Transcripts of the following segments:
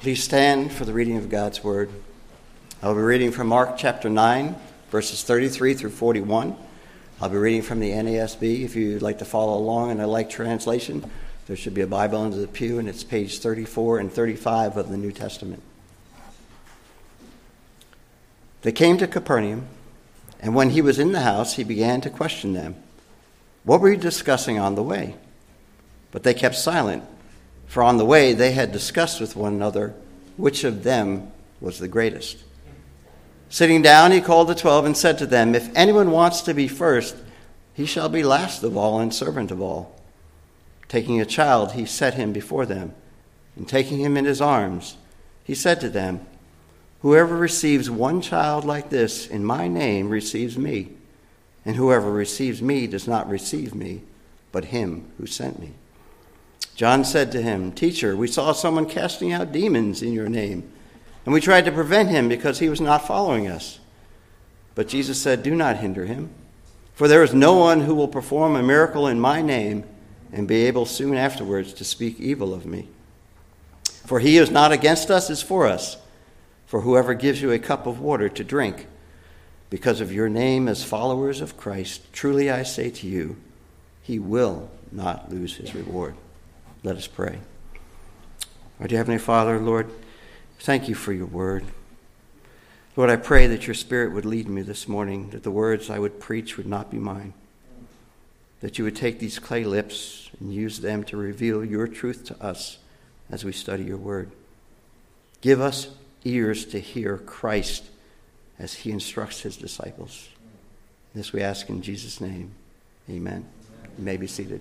Please stand for the reading of God's Word. I'll be reading from Mark chapter 9, verses 33 through 41. I'll be reading from the NASB. If you'd like to follow along in a like translation, there should be a Bible under the pew, and it's page 34 and 35 of the New Testament. They came to Capernaum, and when he was in the house, he began to question them. What were you discussing on the way? But they kept silent, for on the way they had discussed with one another which of them was the greatest. Sitting down, he called the 12 and said to them, If anyone wants to be first, he shall be last of all and servant of all. Taking a child, he set him before them, and taking him in his arms, he said to them, Whoever receives one child like this in my name receives me, and whoever receives me does not receive me, but him who sent me. John said to him, Teacher, we saw someone casting out demons in your name, and we tried to prevent him because he was not following us. But Jesus said, Do not hinder him, for there is no one who will perform a miracle in my name and be able soon afterwards to speak evil of me. For he who is not against us is for us. For whoever gives you a cup of water to drink, because of your name as followers of Christ, truly I say to you, he will not lose his reward. Let us pray. Our dear Heavenly Father, Lord, thank you for your word. Lord, I pray that your Spirit would lead me this morning, that the words I would preach would not be mine, that you would take these clay lips and use them to reveal your truth to us as we study your word. Give us ears to hear Christ as he instructs his disciples. This we ask in Jesus' name. Amen. You may be seated.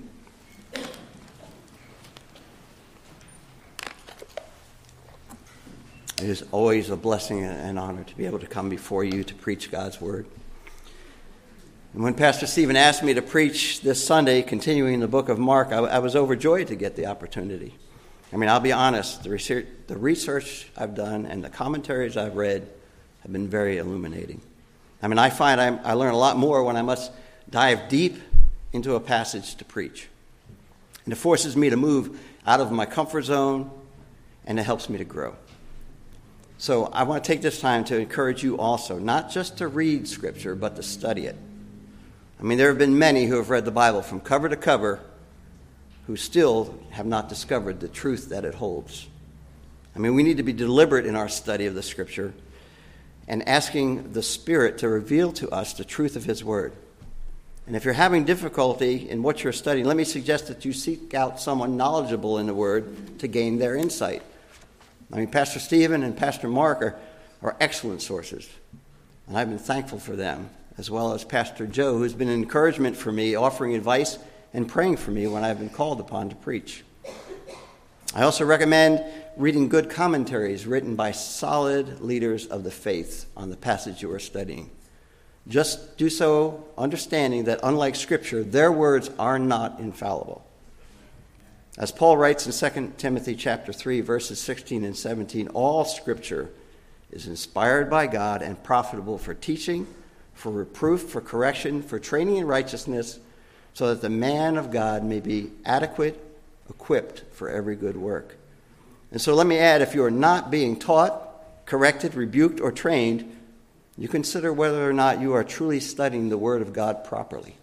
It is always a blessing and an honor to be able to come before you to preach God's word. And when Pastor Stephen asked me to preach this Sunday, continuing the book of Mark, I was overjoyed to get the opportunity. I mean, I'll be honest, the research I've done and the commentaries I've read have been very illuminating. I mean, I find I learn a lot more when I must dive deep into a passage to preach. And it forces me to move out of my comfort zone, and it helps me to grow. So I want to take this time to encourage you also, not just to read Scripture, but to study it. I mean, there have been many who have read the Bible from cover to cover who still have not discovered the truth that it holds. I mean, we need to be deliberate in our study of the Scripture and asking the Spirit to reveal to us the truth of his word. And if you're having difficulty in what you're studying, let me suggest that you seek out someone knowledgeable in the word to gain their insight. I mean, Pastor Stephen and Pastor Mark are excellent sources, and I've been thankful for them, as well as Pastor Joe, who's been an encouragement for me, offering advice and praying for me when I've been called upon to preach. I also recommend reading good commentaries written by solid leaders of the faith on the passage you are studying. Just do so understanding that, unlike Scripture, their words are not infallible. As Paul writes in 2 Timothy chapter 3, verses 16 and 17, all Scripture is inspired by God and profitable for teaching, for reproof, for correction, for training in righteousness, so that the man of God may be adequate, equipped for every good work. And so let me add, if you are not being taught, corrected, rebuked, or trained, you consider whether or not you are truly studying the Word of God properly.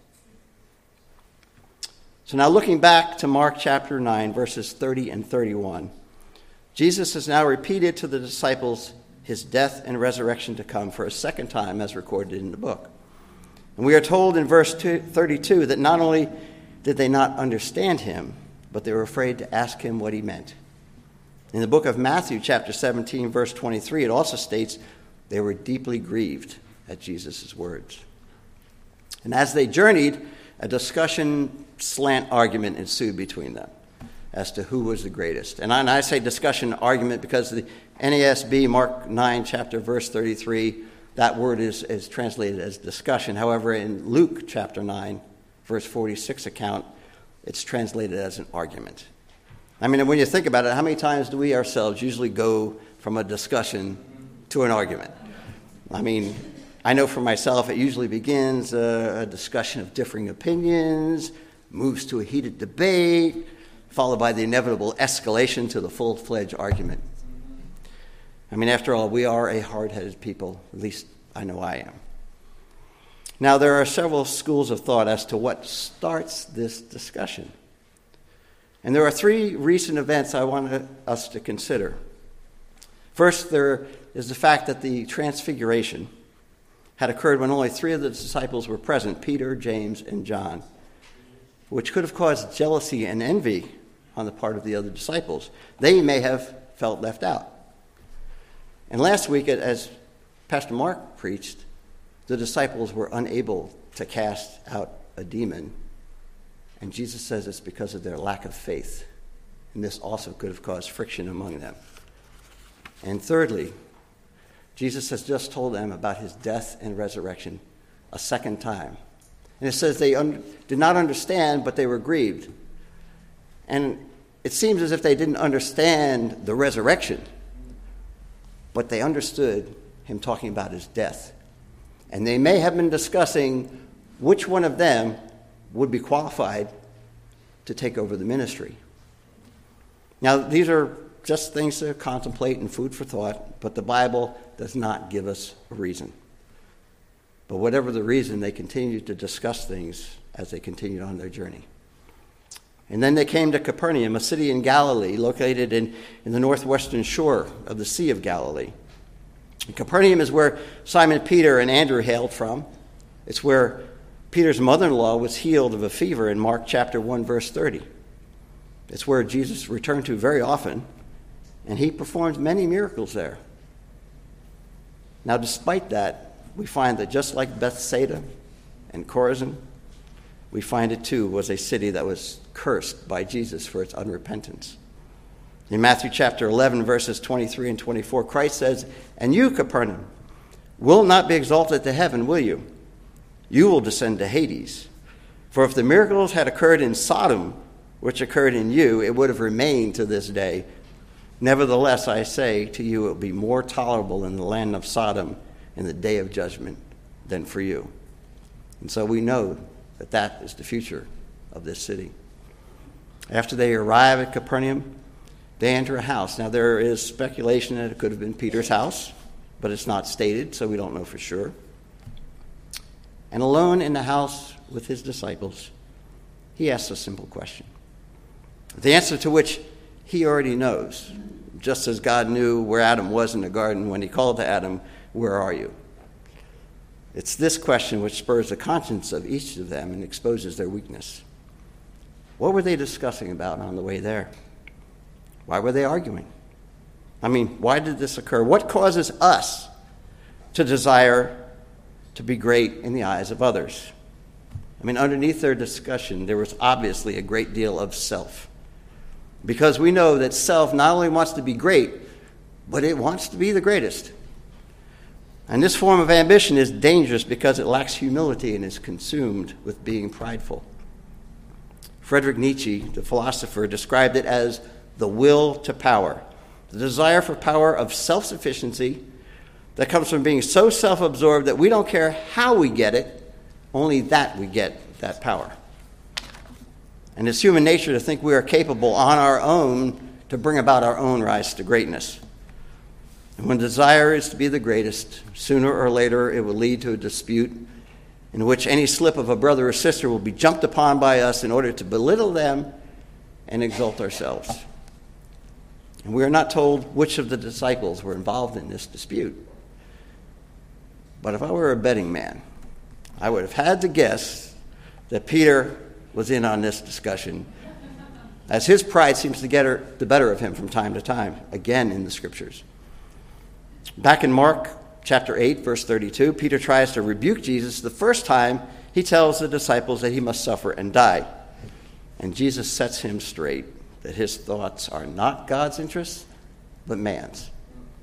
So now looking back to Mark chapter 9, verses 30 and 31, Jesus has now repeated to the disciples his death and resurrection to come for a second time as recorded in the book. And we are told in verse 32 that not only did they not understand him, but they were afraid to ask him what he meant. In the book of Matthew chapter 17, verse 23, it also states they were deeply grieved at Jesus' words. And as they journeyed, a discussion slant argument ensued between them as to who was the greatest. And I say discussion argument because the NASB, Mark 9, chapter verse 33, that word is translated as discussion. However, in Luke chapter 9, verse 46 account, it's translated as an argument. I mean, when you think about it, how many times do we ourselves usually go from a discussion to an argument? I mean, I know for myself, it usually begins a discussion of differing opinions, moves to a heated debate, followed by the inevitable escalation to the full-fledged argument. I mean, after all, we are a hard-headed people. At least I know I am. Now, there are several schools of thought as to what starts this discussion. And there are three recent events I want us to consider. First, there is the fact that the transfiguration had occurred when only three of the disciples were present, Peter, James, and John, which could have caused jealousy and envy on the part of the other disciples. They may have felt left out. And last week, as Pastor Mark preached, the disciples were unable to cast out a demon. And Jesus says it's because of their lack of faith. And this also could have caused friction among them. And thirdly, Jesus has just told them about his death and resurrection a second time. And it says they did not understand, but they were grieved. And it seems as if they didn't understand the resurrection, but they understood him talking about his death. And they may have been discussing which one of them would be qualified to take over the ministry. Now, these are just things to contemplate and food for thought, but the Bible does not give us a reason. But whatever the reason, they continued to discuss things as they continued on their journey. And then they came to Capernaum, a city in Galilee, located in the northwestern shore of the Sea of Galilee. And Capernaum is where Simon Peter and Andrew hailed from. It's where Peter's mother-in-law was healed of a fever in Mark chapter 1, verse 30. It's where Jesus returned to very often, and he performed many miracles there. Now, despite that, we find that just like Bethsaida and Chorazin, we find it too was a city that was cursed by Jesus for its unrepentance. In Matthew chapter 11, verses 23 and 24, Christ says, "And you, Capernaum, will not be exalted to heaven, will you? You will descend to Hades. For if the miracles had occurred in Sodom, which occurred in you, it would have remained to this day. Nevertheless, I say to you, it will be more tolerable in the land of Sodom in the day of judgment than for you." And so we know that that is the future of this city. After they arrive at Capernaum, they enter a house. Now, there is speculation that it could have been Peter's house, but it's not stated, so we don't know for sure. And alone in the house with his disciples, he asks a simple question, the answer to which he already knows, just as God knew where Adam was in the garden when he called to Adam, "Where are you?" It's this question which spurs the conscience of each of them and exposes their weakness. What were they discussing about on the way there? Why were they arguing? I mean, why did this occur? What causes us to desire to be great in the eyes of others? I mean, underneath their discussion, there was obviously a great deal of self. Because we know that self not only wants to be great, but it wants to be the greatest. And this form of ambition is dangerous because it lacks humility and is consumed with being prideful. Friedrich Nietzsche, the philosopher, described it as the will to power, the desire for power of self-sufficiency that comes from being so self-absorbed that we don't care how we get it, only that we get that power. And it's human nature to think we are capable on our own to bring about our own rise to greatness. And when desire is to be the greatest, sooner or later it will lead to a dispute in which any slip of a brother or sister will be jumped upon by us in order to belittle them and exalt ourselves. And we are not told which of the disciples were involved in this dispute. But if I were a betting man, I would have had to guess that Peter was in on this discussion, as his pride seems to get the better of him from time to time, again in the Scriptures. Back in Mark chapter 8, verse 32, Peter tries to rebuke Jesus the first time he tells the disciples that he must suffer and die. And Jesus sets him straight that his thoughts are not God's interests, but man's.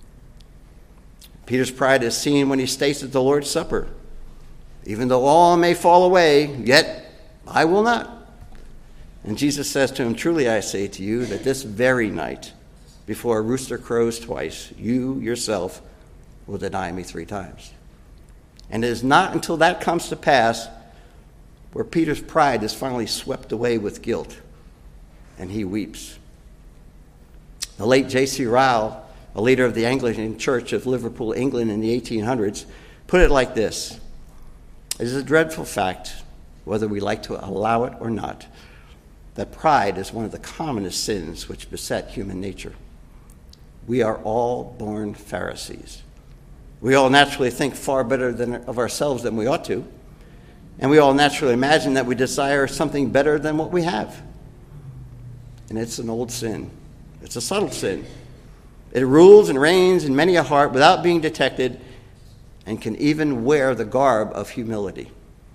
Peter's pride is seen when he states at the Lord's Supper, "Even though all may fall away, yet I will not." And Jesus says to him, "Truly I say to you that this very night, before a rooster crows twice, you yourself will deny me 3 times. And it is not until that comes to pass where Peter's pride is finally swept away with guilt, and he weeps. The late J.C. Ryle, a leader of the Anglican Church of Liverpool, England in the 1800s, put it like this: "It is a dreadful fact, whether we like to allow it or not, that pride is one of the commonest sins which beset human nature. We are all born Pharisees. We all naturally think far better of ourselves than we ought to, and we all naturally imagine that we desire something better than what we have. And it's an old sin. It's a subtle sin. It rules and reigns in many a heart without being detected, and can even wear the garb of humility.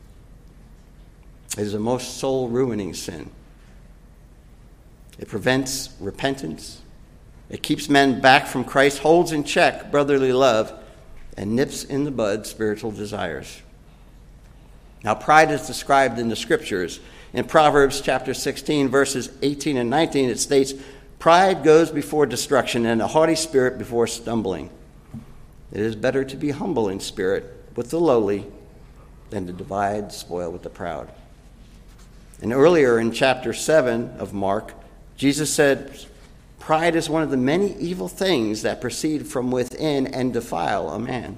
It is a most soul-ruining sin. It prevents repentance. It keeps men back from Christ, holds in check brotherly love, and nips in the bud spiritual desires." Now, pride is described in the Scriptures. In Proverbs chapter 16, verses 18 and 19, it states, "Pride goes before destruction, and a haughty spirit before stumbling. It is better to be humble in spirit with the lowly than to divide spoil with the proud." And earlier in chapter 7 of Mark, Jesus said, "Pride is one of the many evil things that proceed from within and defile a man."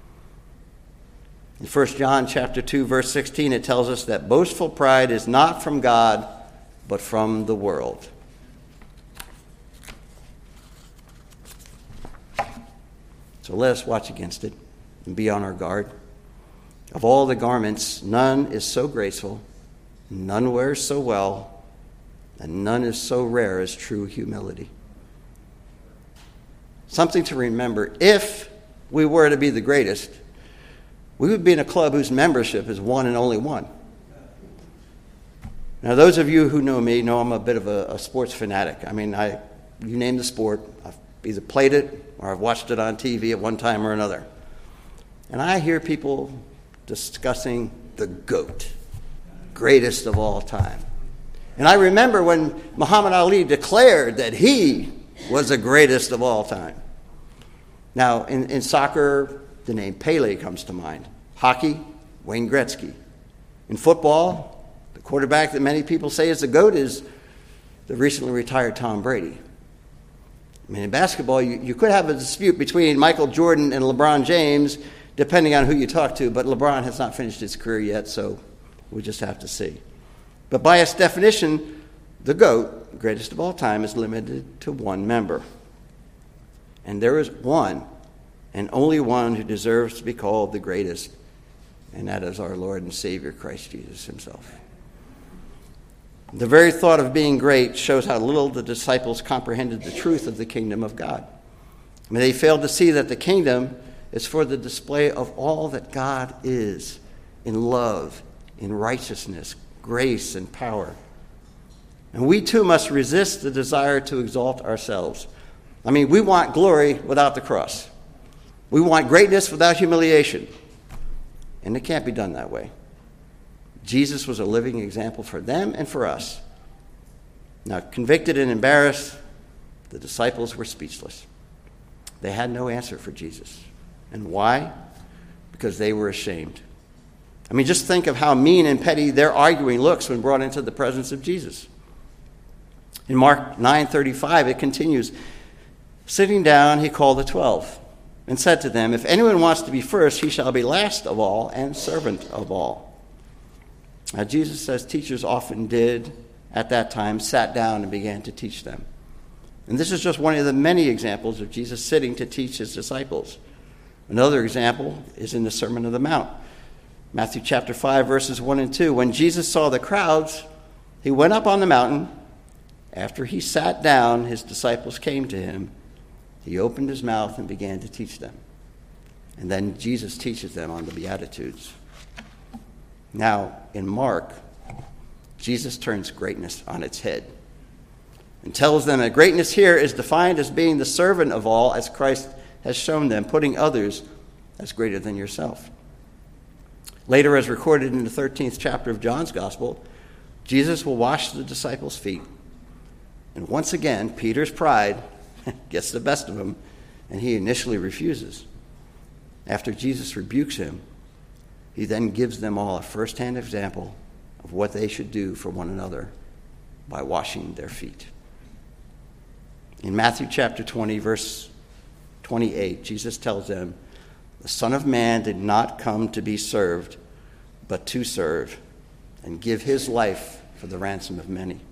In 1 John chapter 2, verse 16, it tells us that boastful pride is not from God, but from the world. So let us watch against it and be on our guard. Of all the garments, none is so graceful, none wears so well, and none is so rare as true humility. Something to remember: if we were to be the greatest, we would be in a club whose membership is one and only one. Now, those of you who know me know I'm a bit of a sports fanatic. I mean, you name the sport, I've either played it or I've watched it on TV at one time or another. And I hear people discussing the GOAT, greatest of all time. And I remember when Muhammad Ali declared that he was the greatest of all time. Now, in soccer, the name Pele comes to mind. Hockey, Wayne Gretzky. In football, the quarterback that many people say is the GOAT is the recently retired Tom Brady. I mean, in basketball, you could have a dispute between Michael Jordan and LeBron James, depending on who you talk to, but LeBron has not finished his career yet, so we just have to see. But by its definition, the GOAT, greatest of all time, is limited to one member. And there is one, and only one, who deserves to be called the greatest, and that is our Lord and Savior, Christ Jesus himself. The very thought of being great shows how little the disciples comprehended the truth of the kingdom of God. I mean, they failed to see that the kingdom is for the display of all that God is in love, in righteousness, grace, and power. And we too must resist the desire to exalt ourselves. I mean, we want glory without the cross. We want greatness without humiliation. And it can't be done that way. Jesus was a living example for them and for us. Now, convicted and embarrassed, the disciples were speechless. They had no answer for Jesus. And why? Because they were ashamed. I mean, just think of how mean and petty their arguing looks when brought into the presence of Jesus. In Mark 9:35, it continues, "Sitting down, he called the 12 and said to them, 'If anyone wants to be first, he shall be last of all and servant of all.'" Now, Jesus says teachers often did, at that time, sat down and began to teach them. And this is just one of the many examples of Jesus sitting to teach his disciples. Another example is in the Sermon on the Mount. Matthew chapter 5, verses 1 and 2. When Jesus saw the crowds, he went up on the mountain. After he sat down, his disciples came to him. He opened his mouth and began to teach them. And then Jesus teaches them on the Beatitudes. Now, in Mark, Jesus turns greatness on its head and tells them that greatness here is defined as being the servant of all, as Christ has shown them, putting others as greater than yourself. Later, as recorded in the 13th chapter of John's Gospel, Jesus will wash the disciples' feet. And once again, Peter's pride gets the best of him, and he initially refuses. After Jesus rebukes him, he then gives them all a first-hand example of what they should do for one another by washing their feet. In Matthew chapter 20, verse 28, Jesus tells them, "The Son of Man did not come to be served, but to serve, and give his life for the ransom of many."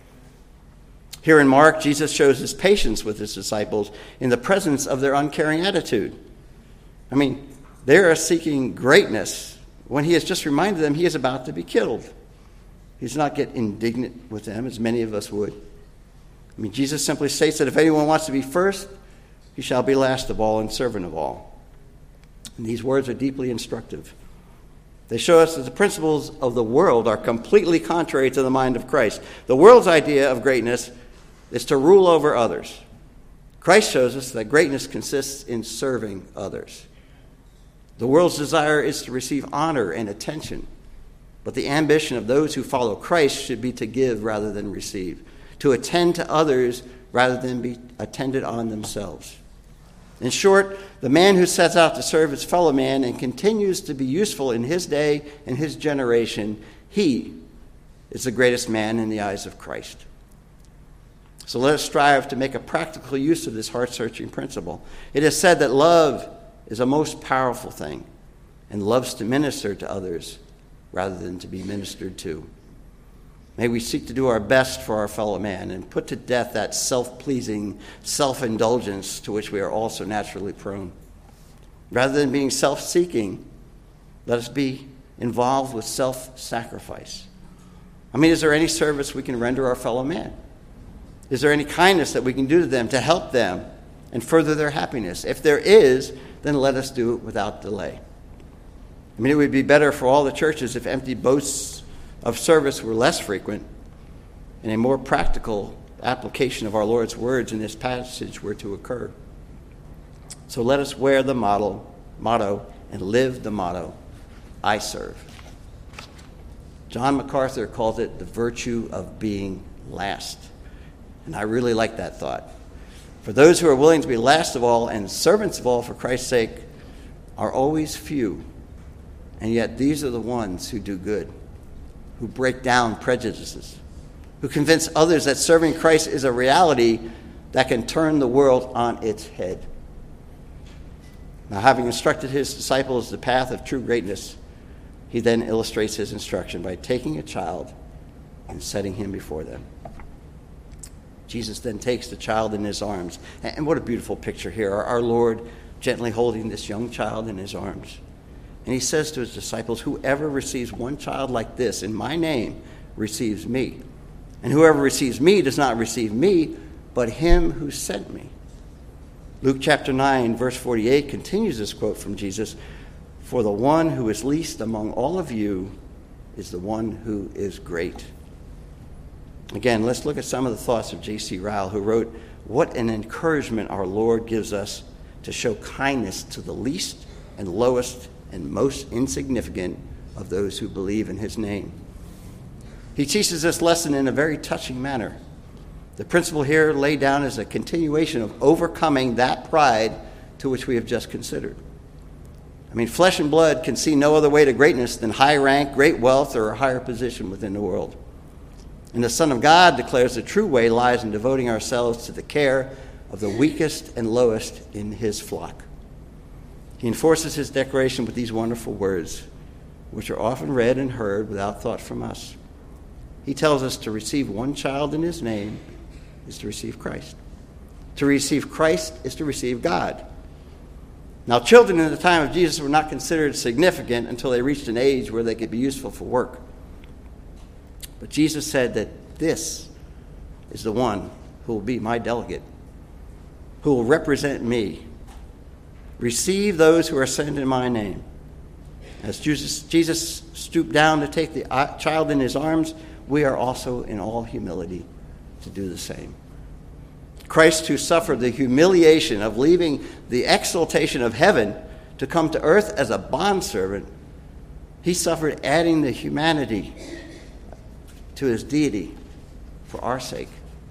Here in Mark, Jesus shows his patience with his disciples in the presence of their uncaring attitude. I mean, they are seeking greatness when he has just reminded them he is about to be killed. He does not get indignant with them, as many of us would. I mean, Jesus simply states that if anyone wants to be first, he shall be last of all and servant of all. And these words are deeply instructive. They show us that the principles of the world are completely contrary to the mind of Christ. The world's idea of greatness is to rule over others. Christ shows us that greatness consists in serving others. The world's desire is to receive honor and attention, but the ambition of those who follow Christ should be to give rather than receive, to attend to others rather than be attended on themselves. In short, the man who sets out to serve his fellow man and continues to be useful in his day and his generation, he is the greatest man in the eyes of Christ. So let us strive to make a practical use of this heart-searching principle. It is said that love is a most powerful thing and loves to minister to others rather than to be ministered to. May we seek to do our best for our fellow man and put to death that self-pleasing self-indulgence to which we are all so naturally prone. Rather than being self-seeking, let us be involved with self-sacrifice. I mean, is there any service we can render our fellow man? Is there any kindness that we can do to them to help them and further their happiness? If there is, then let us do it without delay. I mean, it would be better for all the churches if empty boasts of service were less frequent and a more practical application of our Lord's words in this passage were to occur. So let us wear the motto and live the motto, I serve. John MacArthur calls it the virtue of being last. And I really like that thought. For those who are willing to be last of all and servants of all for Christ's sake are always few. And yet these are the ones who do good, who break down prejudices, who convince others that serving Christ is a reality that can turn the world on its head. Now, having instructed his disciples the path of true greatness, he then illustrates his instruction by taking a child and setting him before them. Jesus then takes the child in his arms. And what a beautiful picture here. Our Lord gently holding this young child in his arms. And he says to his disciples, "Whoever receives one child like this in my name receives me. And whoever receives me does not receive me, but him who sent me." Luke chapter 9, verse 48 continues this quote from Jesus. "For the one who is least among all of you is the one who is great." Again, let's look at some of the thoughts of J.C. Ryle, who wrote, "What an encouragement our Lord gives us to show kindness to the least and lowest and most insignificant of those who believe in his name." He teaches this lesson in a very touching manner. The principle here laid down is a continuation of overcoming that pride to which we have just considered. I mean, flesh and blood can see no other way to greatness than high rank, great wealth, or a higher position within the world. And the Son of God declares the true way lies in devoting ourselves to the care of the weakest and lowest in his flock. He enforces his declaration with these wonderful words, which are often read and heard without thought from us. He tells us to receive one child in his name is to receive Christ. To receive Christ is to receive God. Now, children in the time of Jesus were not considered significant until they reached an age where they could be useful for work. But Jesus said that this is the one who will be my delegate, who will represent me. Receive those who are sent in my name. As Jesus stooped down to take the child in his arms, we are also in all humility to do the same. Christ, who suffered the humiliation of leaving the exaltation of heaven to come to earth as a bondservant, he suffered adding the humanity to his deity for our sake.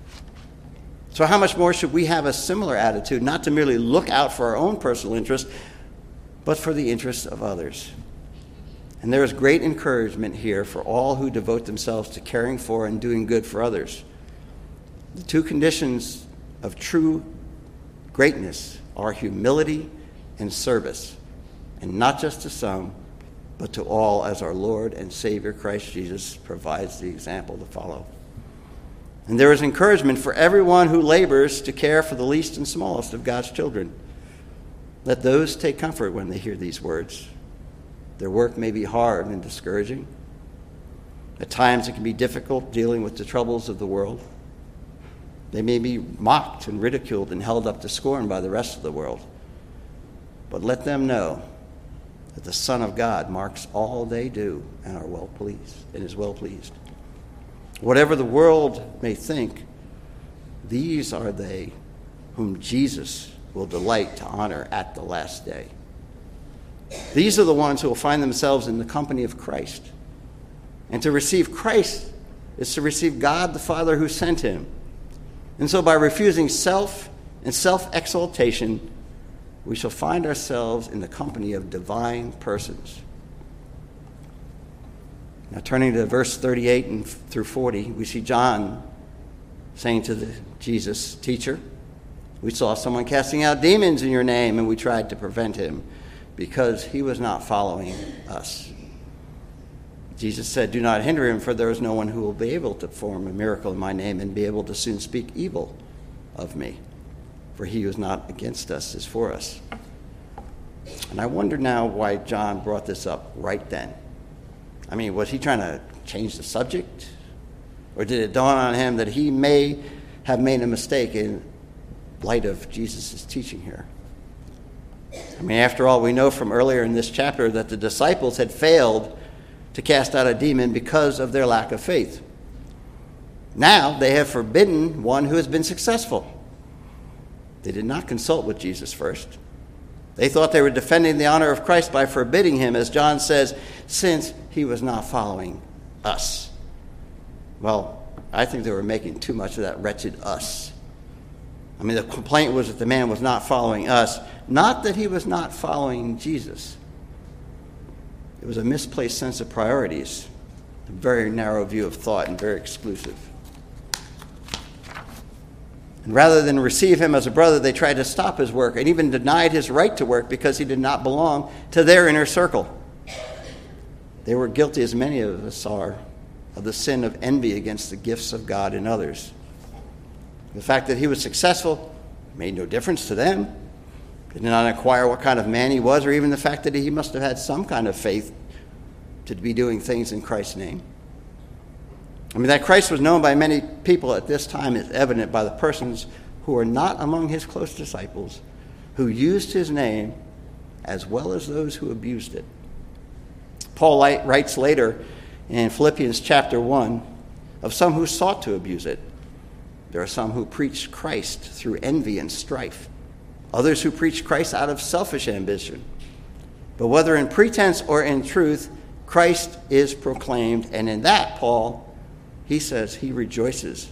So how much more should we have a similar attitude, not to merely look out for our own personal interest, but for the interests of others? And there is great encouragement here for all who devote themselves to caring for and doing good for others. The two conditions of true greatness are humility and service, and not just to some, but to all, as our Lord and Savior Christ Jesus provides the example to follow. And there is encouragement for everyone who labors to care for the least and smallest of God's children. Let those take comfort when they hear these words. Their work may be hard and discouraging. At times it can be difficult dealing with the troubles of the world. They may be mocked and ridiculed and held up to scorn by the rest of the world. But let them know that the Son of God marks all they do and is well pleased. Whatever the world may think, these are they whom Jesus will delight to honor at the last day. These are the ones who will find themselves in the company of Christ. And to receive Christ is to receive God the Father who sent him. And so by refusing self and self-exaltation, we shall find ourselves in the company of divine persons. Now turning to verse 38 and through 40, we see John saying to Jesus, "Teacher, we saw someone casting out demons in your name, and we tried to prevent him because he was not following us." Jesus said, "Do not hinder him, for there is no one who will be able to perform a miracle in my name and be able to soon speak evil of me. For he who is not against us is for us." And I wonder now why John brought this up right then. I mean, was he trying to change the subject? Or did it dawn on him that he may have made a mistake in light of Jesus' teaching here? I mean, after all, we know from earlier in this chapter that the disciples had failed to cast out a demon because of their lack of faith. Now they have forbidden one who has been successful. They did not consult with Jesus first. They thought they were defending the honor of Christ by forbidding him, as John says, since he was not following us. Well, I think they were making too much of that wretched us. I mean, the complaint was that the man was not following us, not that he was not following Jesus. It was a misplaced sense of priorities, a very narrow view of thought, and very exclusive. And rather than receive him as a brother, they tried to stop his work and even denied his right to work because he did not belong to their inner circle. They were guilty, as many of us are, of the sin of envy against the gifts of God in others. The fact that he was successful made no difference to them. They did not inquire what kind of man he was, or even the fact that he must have had some kind of faith to be doing things in Christ's name. I mean, that Christ was known by many people at this time is evident by the persons who were not among his close disciples, who used his name, as well as those who abused it. Paul writes later in Philippians chapter 1 of some who sought to abuse it. There are some who preached Christ through envy and strife, others who preached Christ out of selfish ambition. But whether in pretense or in truth, Christ is proclaimed, and in that, Paul, he says he rejoices.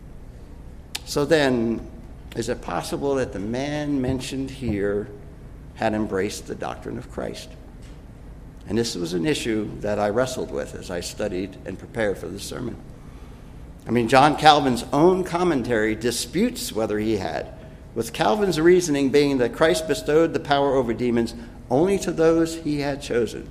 So then, is it possible that the man mentioned here had embraced the doctrine of Christ? And this was an issue that I wrestled with as I studied and prepared for this sermon. I mean, John Calvin's own commentary disputes whether he had, with Calvin's reasoning being that Christ bestowed the power over demons only to those he had chosen.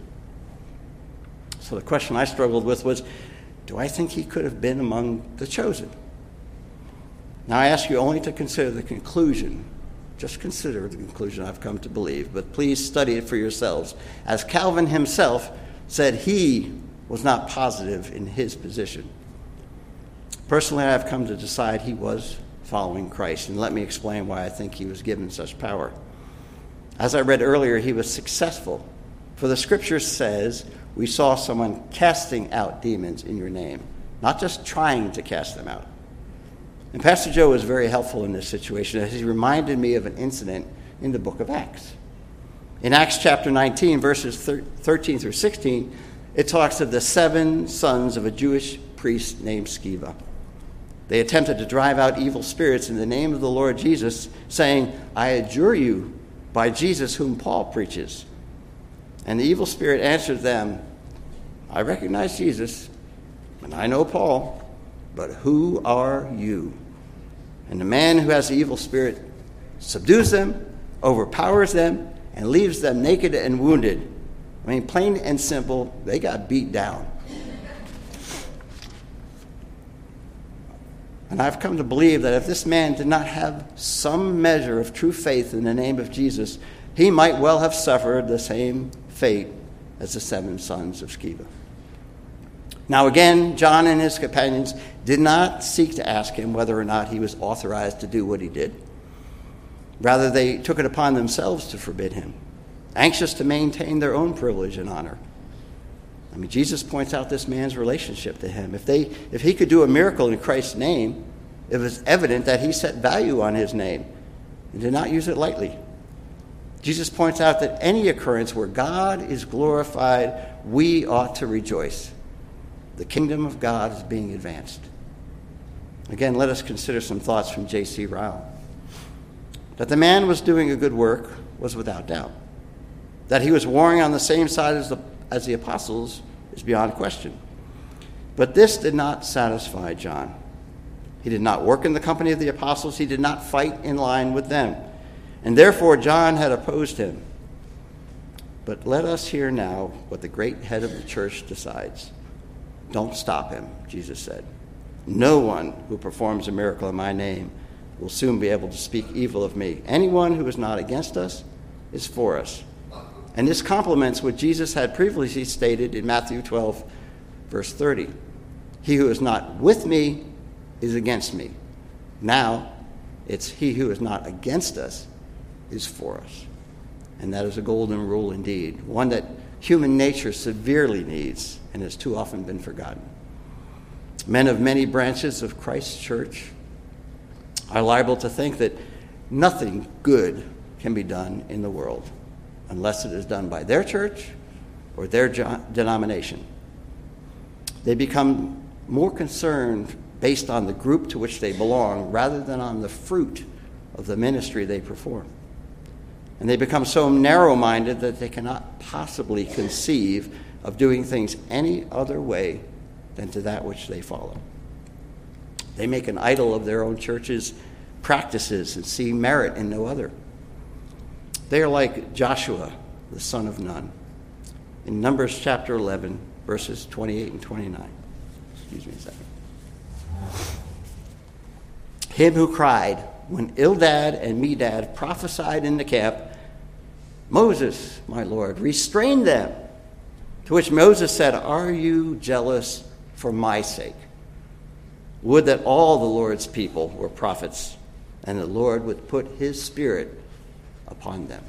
So the question I struggled with was, do I think he could have been among the chosen? Now I ask you only to consider the conclusion. Just consider the conclusion I've come to believe, but please study it for yourselves. As Calvin himself said, he was not positive in his position. Personally, I've come to decide he was following Christ, and let me explain why I think he was given such power. As I read earlier, he was successful, for the scripture says, we saw someone casting out demons in your name, not just trying to cast them out. And Pastor Joe was very helpful in this situation as he reminded me of an incident in the book of Acts. In Acts chapter 19, verses 13 through 16, it talks of the 7 sons of a Jewish priest named Sceva. They attempted to drive out evil spirits in the name of the Lord Jesus, saying, I adjure you by Jesus whom Paul preaches. And the evil spirit answered them, I recognize Jesus, and I know Paul, but who are you? And the man who has the evil spirit subdues them, overpowers them, and leaves them naked and wounded. I mean, plain and simple, they got beat down. And I've come to believe that if this man did not have some measure of true faith in the name of Jesus, he might well have suffered the same fate as the 7 sons of Sceva. Now again, John and his companions did not seek to ask him whether or not he was authorized to do what he did. Rather, they took it upon themselves to forbid him, anxious to maintain their own privilege and honor. I mean, Jesus points out this man's relationship to him. If he could do a miracle in Christ's name, it was evident that he set value on his name and did not use it lightly. Jesus points out that any occurrence where God is glorified, we ought to rejoice. The kingdom of God is being advanced. Again, let us consider some thoughts from J.C. Ryle. That the man was doing a good work was without doubt. That he was warring on the same side as the apostles is beyond question. But this did not satisfy John. He did not work in the company of the apostles. He did not fight in line with them. And therefore John had opposed him. But let us hear now what the great head of the church decides. Don't stop him, Jesus said. No one who performs a miracle in my name will soon be able to speak evil of me. Anyone who is not against us is for us. And this complements what Jesus had previously stated in Matthew 12, verse 30. He who is not with me is against me. Now, it's he who is not against us is for us. And that is a golden rule indeed, one that human nature severely needs and has too often been forgotten. Men of many branches of Christ's church are liable to think that nothing good can be done in the world unless it is done by their church or their denomination. They become more concerned based on the group to which they belong rather than on the fruit of the ministry they perform. And they become so narrow-minded that they cannot possibly conceive of doing things any other way than to that which they follow. They make an idol of their own church's practices and see merit in no other. They are like Joshua, the son of Nun, in Numbers chapter 11, verses 28 and 29. Excuse me a second. Him who cried when Eldad and Medad prophesied in the camp, Moses, my Lord, restrain them. To which Moses said, are you jealous for my sake? Would that all the Lord's people were prophets, and the Lord would put his spirit upon them.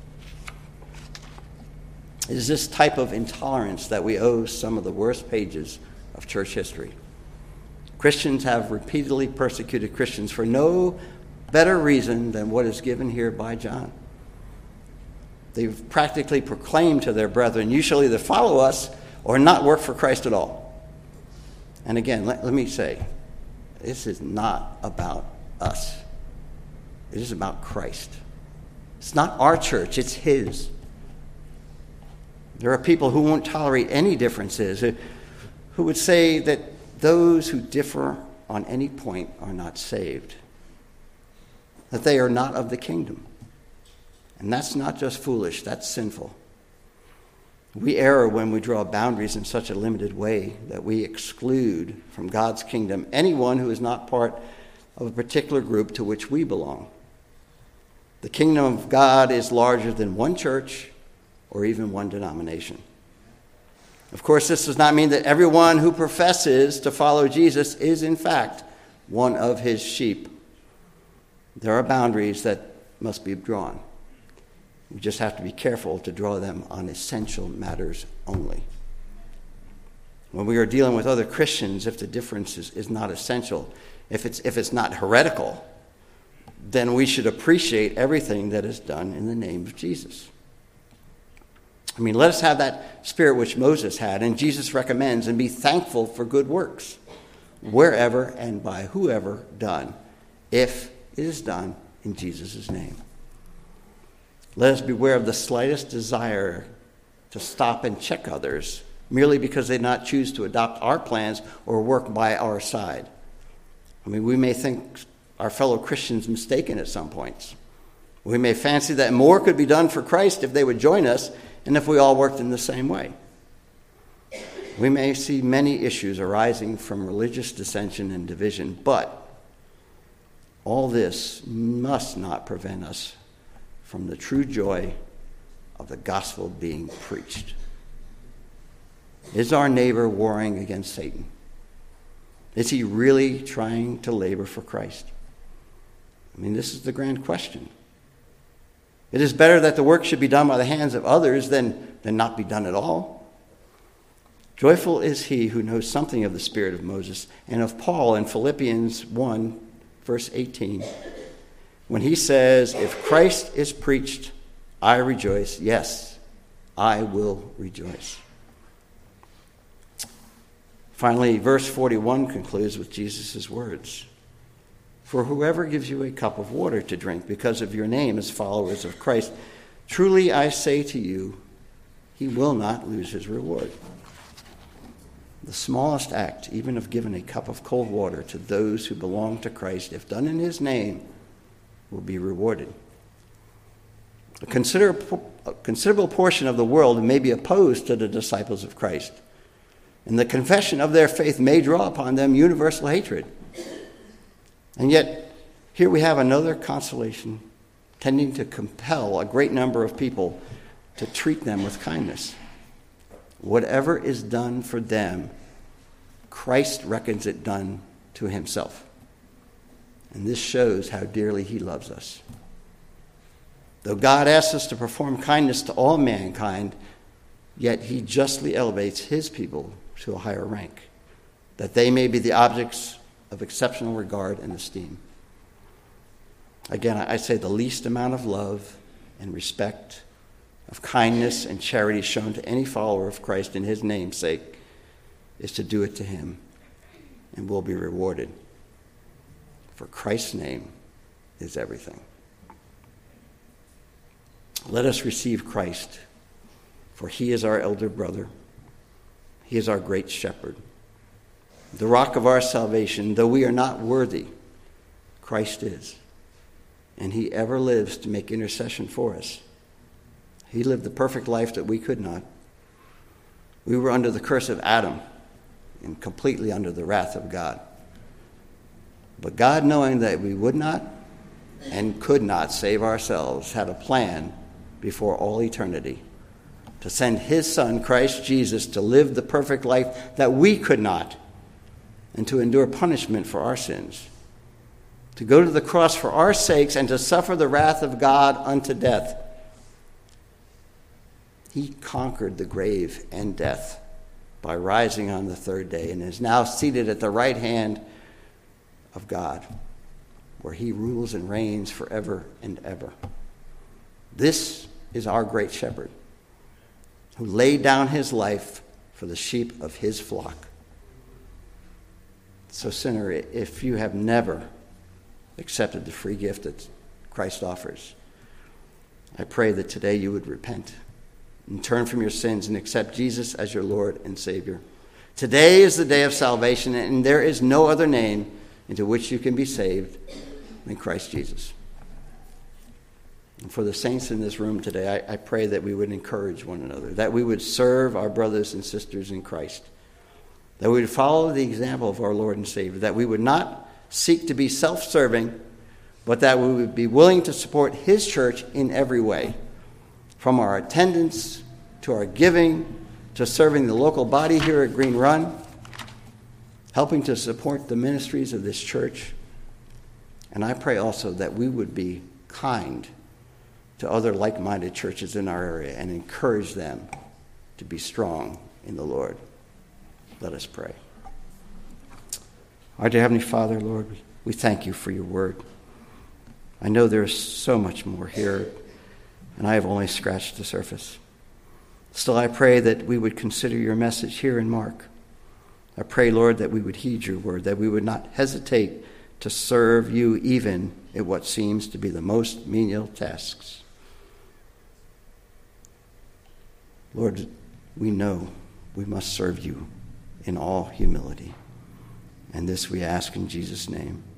It is this type of intolerance that we owe some of the worst pages of church history. Christians have repeatedly persecuted Christians for no better reason than what is given here by John. They've practically proclaimed to their brethren, you shall either follow us or not work for Christ at all. And again, let me say, this is not about us. It is about Christ. It's not our church, it's his. There are people who won't tolerate any differences, who would say that those who differ on any point are not saved, that they are not of the kingdom. And that's not just foolish, that's sinful. We err when we draw boundaries in such a limited way that we exclude from God's kingdom anyone who is not part of a particular group to which we belong. The kingdom of God is larger than one church or even one denomination. Of course, this does not mean that everyone who professes to follow Jesus is in fact one of his sheep. There are boundaries that must be drawn. We just have to be careful to draw them on essential matters only. When we are dealing with other Christians, if the difference is not essential, if it's not heretical, then we should appreciate everything that is done in the name of Jesus. I mean, let us have that spirit which Moses had and Jesus recommends, and be thankful for good works, wherever and by whoever done, if it is done in Jesus' name. Let us beware of the slightest desire to stop and check others merely because they do not choose to adopt our plans or work by our side. I mean, we may think our fellow Christians mistaken at some points. We may fancy that more could be done for Christ if they would join us and if we all worked in the same way. We may see many issues arising from religious dissension and division, but all this must not prevent us from the true joy of the gospel being preached. Is our neighbor warring against Satan? Is he really trying to labor for Christ? I mean, this is the grand question. It is better that the work should be done by the hands of others than not be done at all. Joyful is he who knows something of the spirit of Moses and of Paul in Philippians 1, verse 18, when he says, if Christ is preached, I rejoice. Yes, I will rejoice. Finally, verse 41 concludes with Jesus' words. For whoever gives you a cup of water to drink because of your name as followers of Christ, truly I say to you, he will not lose his reward. The smallest act, even of giving a cup of cold water to those who belong to Christ, if done in his name, will be rewarded. A considerable portion of the world may be opposed to the disciples of Christ, and the confession of their faith may draw upon them universal hatred. And yet, here we have another consolation tending to compel a great number of people to treat them with kindness. Whatever is done for them, Christ reckons it done to himself. And this shows how dearly he loves us. Though God asks us to perform kindness to all mankind, yet he justly elevates his people to a higher rank, that they may be the objects of exceptional regard and esteem. Again, I say the least amount of love and respect, of kindness and charity shown to any follower of Christ in his name's sake is to do it to him, and will be rewarded. For Christ's name is everything. Let us receive Christ, for he is our elder brother. He is our great shepherd, the rock of our salvation. Though we are not worthy, Christ is, and he ever lives to make intercession for us. He lived the perfect life that we could not. We were under the curse of Adam and completely under the wrath of God. But God, knowing that we would not and could not save ourselves, had a plan before all eternity to send his Son, Christ Jesus, to live the perfect life that we could not, and to endure punishment for our sins, to go to the cross for our sakes, and to suffer the wrath of God unto death. He conquered the grave and death by rising on the third day, and is now seated at the right hand of God, where he rules and reigns forever and ever. This is our great shepherd, who laid down his life for the sheep of his flock. So, sinner, if you have never accepted the free gift that Christ offers, I pray that today you would repent and turn from your sins and accept Jesus as your Lord and Savior. Today is the day of salvation, and there is no other name into which you can be saved than Christ Jesus. And for the saints in this room today, I pray that we would encourage one another, that we would serve our brothers and sisters in Christ, that we would follow the example of our Lord and Savior, that we would not seek to be self-serving, but that we would be willing to support his church in every way, from our attendance to our giving to serving the local body here at Green Run, helping to support the ministries of this church. And I pray also that we would be kind to other like-minded churches in our area and encourage them to be strong in the Lord. Let us pray. Our dear Heavenly Father, Lord, we thank you for your word. I know there's so much more here, and I have only scratched the surface. Still, I pray that we would consider your message here in Mark. I pray, Lord, that we would heed your word, that we would not hesitate to serve you even at what seems to be the most menial tasks. Lord, we know we must serve you in all humility. And this we ask in Jesus' name.